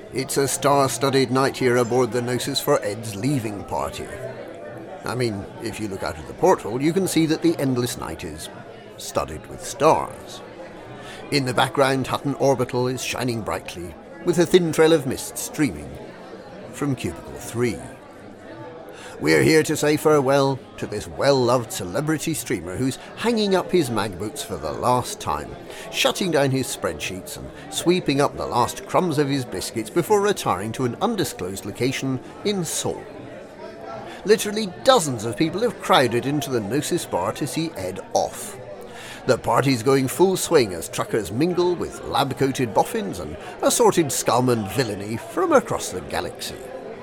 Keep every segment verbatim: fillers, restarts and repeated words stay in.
It's a star-studded night here aboard the Gnosis for Ed's leaving party. I mean, if you look out of the porthole, you can see that the endless night is studded with stars. In the background, Hutton Orbital is shining brightly, with a thin trail of mist streaming from Cubicle three. We're here to say farewell to this well-loved celebrity streamer who's hanging up his mag boots for the last time, shutting down his spreadsheets and sweeping up the last crumbs of his biscuits before retiring to an undisclosed location in Seoul. Literally dozens of people have crowded into the Gnosis bar to see Ed off. The party's going full swing as truckers mingle with lab-coated boffins and assorted scum and villainy from across the galaxy.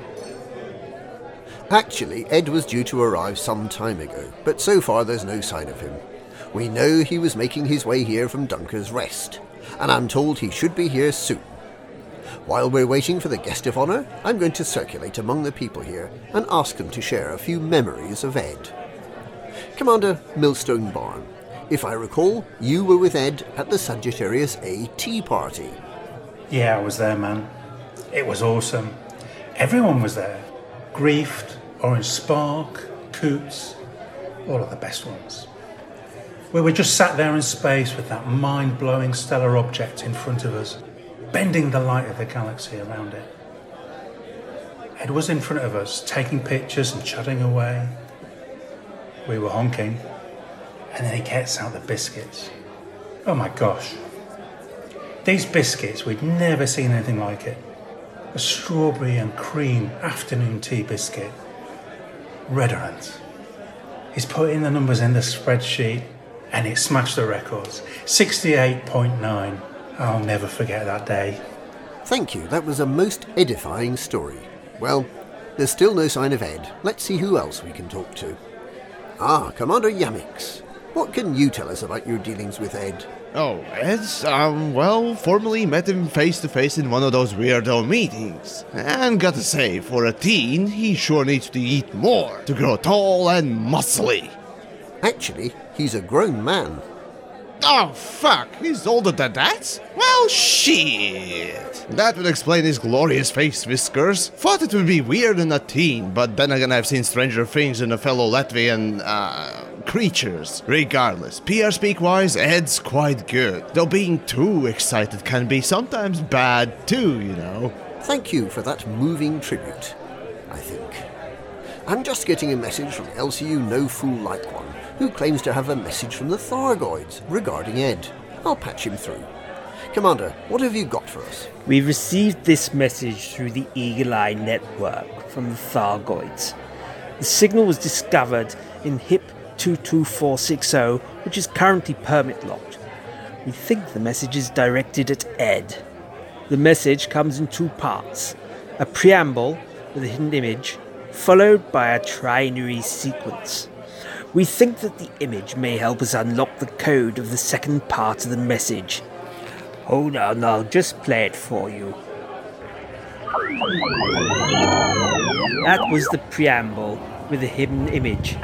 Actually, Ed was due to arrive some time ago, but so far there's no sign of him. We know he was making his way here from Dunker's Rest, and I'm told he should be here soon. While we're waiting for the guest of honour, I'm going to circulate among the people here and ask them to share a few memories of Ed. Commander Millstone Barn, if I recall, you were with Ed at the Sagittarius A tea party. Yeah, I was there, man. It was awesome. Everyone was there. Griefed, Orange Spark, Coots, all of the best ones. We were just sat there in space with that mind-blowing stellar object in front of us, bending the light of the galaxy around it. Ed was in front of us, taking pictures and chatting away. We were honking, and then he gets out the biscuits. Oh my gosh. These biscuits, we'd never seen anything like it. A strawberry and cream afternoon tea biscuit. Redorant. He's put in the numbers in the spreadsheet and it smashed the records. sixty-eight point nine. I'll never forget that day. Thank you, that was a most edifying story. Well, there's still no sign of Ed. Let's see who else we can talk to. Ah, Commander Yamix. What can you tell us about your dealings with Ed? Oh, Ed's, um, well, formally met him face-to-face in one of those weirdo meetings. And gotta say, for a teen, he sure needs to eat more to grow tall and muscly. Actually, he's a grown man. Oh, fuck, he's older than that? Well, shit. That would explain his glorious face whiskers. Thought it would be weird in a teen, but then again I've seen stranger things in a fellow Latvian, uh, creatures. Regardless, P R speak-wise, Ed's quite good. Though being too excited can be sometimes bad too, you know. Thank you for that moving tribute, I think. I'm just getting a message from L C U No Fool Like One, who claims to have a message from the Thargoids regarding Ed. I'll patch him through. Commander, what have you got for us? We received this message through the Eagle Eye network from the Thargoids. The signal was discovered in H I P two two four six zero, which is currently permit-locked. We think the message is directed at Ed. The message comes in two parts. A preamble with a hidden image, followed by a trinary sequence. We think that the image may help us unlock the code of the second part of the message. Hold on, I'll just play it for you. That was the preamble with a hidden image.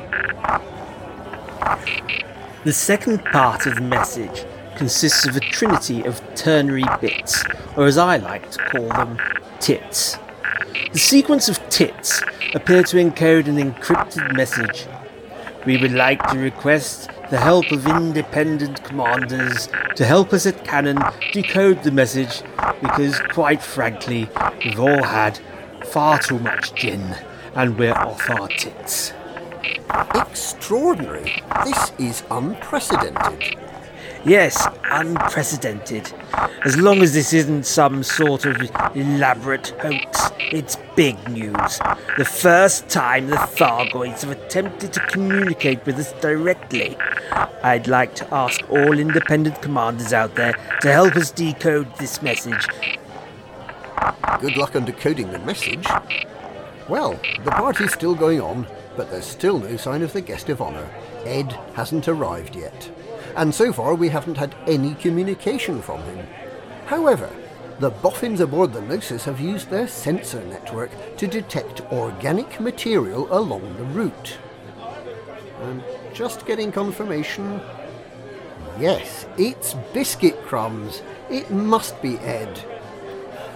The second part of the message consists of a trinity of ternary bits, or as I like to call them, tits. The sequence of tits appear to encode an encrypted message. We would like to request the help of independent commanders to help us at Cannon decode the message, because quite frankly, we've all had far too much gin and we're off our tits. Extraordinary. This is unprecedented. Yes, unprecedented. As long as this isn't some sort of elaborate hoax, it's big news. The first time the Thargoids have attempted to communicate with us directly. I'd like to ask all independent commanders out there to help us decode this message. Good luck on decoding the message. Well, the party's still going on, but there's still no sign of the guest of honour. Ed hasn't arrived yet. And so far we haven't had any communication from him. However, the boffins aboard the Gnosis have used their sensor network to detect organic material along the route. I'm just getting confirmation. Yes, it's biscuit crumbs. It must be Ed.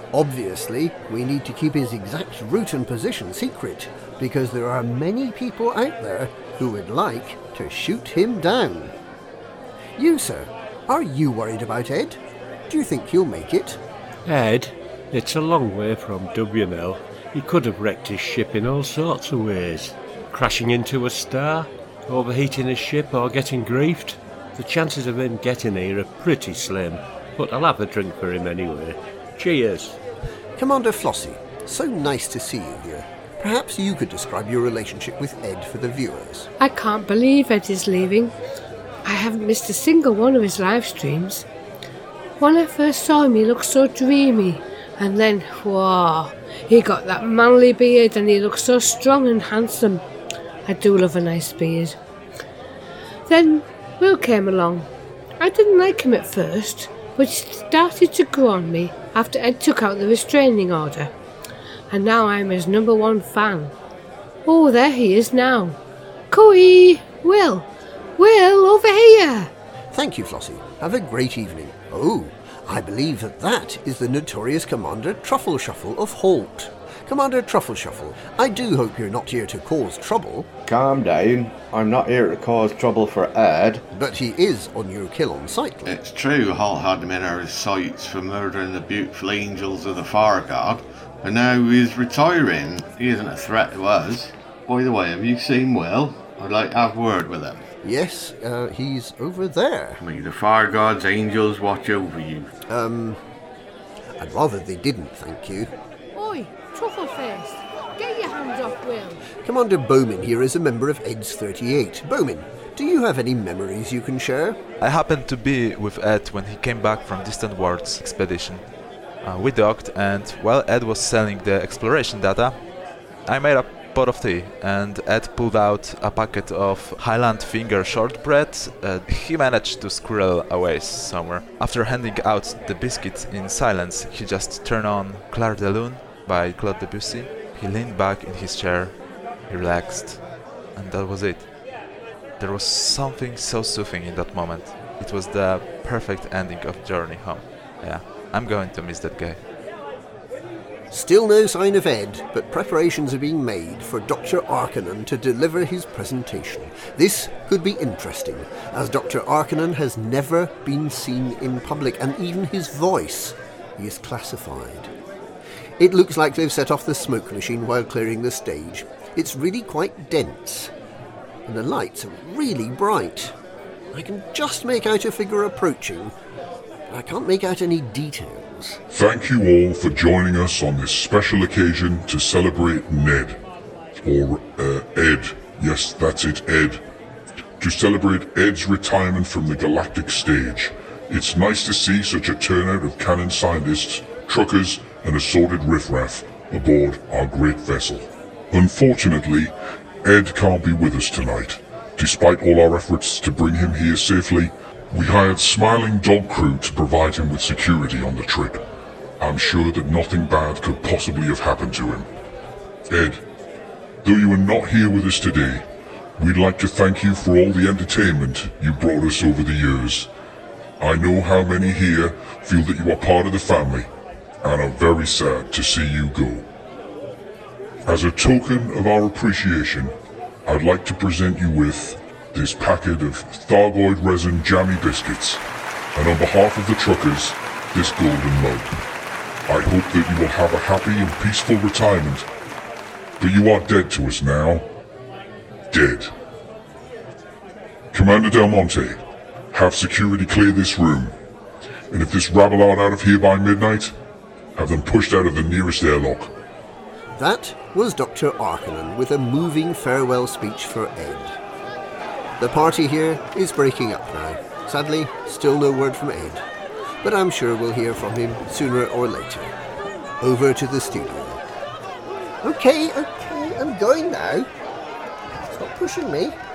Obviously, we need to keep his exact route and position secret, because there are many people out there who would like to shoot him down. You, sir, are you worried about Ed? Do you think he'll make it? Ed? It's a long way from W N L. He could have wrecked his ship in all sorts of ways. Crashing into a star, overheating his ship, or getting griefed. The chances of him getting here are pretty slim, but I'll have a drink for him anyway. Cheers. Commander Flossie, so nice to see you here. Perhaps you could describe your relationship with Ed for the viewers. I can't believe Ed is leaving. I haven't missed a single one of his live streams. When I first saw him, he looked so dreamy, and then, whoa, he got that manly beard and he looked so strong and handsome. I do love a nice beard. Then Will came along. I didn't like him at first, but he started to grow on me after Ed took out the restraining order. And now I'm his number one fan. Oh, there he is now. Cooey! Will! Will, over here! Thank you, Flossie. Have a great evening. Oh, I believe that that is the notorious Commander Truffleshuffle of Holt. Commander Truffleshuffle, I do hope you're not here to cause trouble. Calm down. I'm not here to cause trouble for Ed. But he is on your kill-on-sight list. It's true Holt had him in our sights for murdering the beautiful angels of the Fire God, and now he's retiring. He isn't a threat to us. By the way, have you seen Will? I'd like to have word with him. Yes, uh, he's over there. May the Fire God's angels watch over you. Um, I'd rather they didn't, thank you. Oi, Truffleface, get your hands off Will. Commander Bowman here is a member of Eds thirty-eight. Bowman, do you have any memories you can share? I happened to be with Ed when he came back from Distant Worlds expedition. Uh, we docked, and while Ed was selling the exploration data, I made a pot of tea, and Ed pulled out a packet of Highland Finger shortbread. Uh, he managed to squirrel away somewhere. After handing out the biscuit in silence, he just turned on Clair de Lune by Claude Debussy. He leaned back in his chair, he relaxed, and that was it. There was something so soothing in that moment. It was the perfect ending of Journey Home. Yeah, I'm going to miss that guy. Still no sign of Ed, but preparations are being made for Doctor Arcannon to deliver his presentation. This could be interesting, as Doctor Arcannon has never been seen in public, and even his voice is classified. It looks like they've set off the smoke machine while clearing the stage. It's really quite dense, and the lights are really bright. I can just make out a figure approaching, but I can't make out any details. Thank you all for joining us on this special occasion to celebrate Ned. Or, uh, Ed. Yes, that's it, Ed. To celebrate Ed's retirement from the galactic stage. It's nice to see such a turnout of canon scientists, truckers, and assorted riffraff aboard our great vessel. Unfortunately, Ed can't be with us tonight. Despite all our efforts to bring him here safely, we hired Smiling Dog Crew to provide him with security on the trip. I'm sure that nothing bad could possibly have happened to him. Ed, though you are not here with us today, we'd like to thank you for all the entertainment you brought us over the years. I know how many here feel that you are part of the family, and are very sad to see you go. As a token of our appreciation, I'd like to present you with this packet of Thargoid resin jammy biscuits, and on behalf of the truckers, this golden mug. I hope that you will have a happy and peaceful retirement, but you are dead to us now. Dead. Commander Del Monte, have security clear this room, and if this rabble aren't out of here by midnight, have them pushed out of the nearest airlock. That was Doctor Arcannon with a moving farewell speech for Ed. The party here is breaking up now. Sadly, still no word from Ed, but I'm sure we'll hear from him sooner or later. Over to the studio. Okay, okay, I'm going now. Stop pushing me.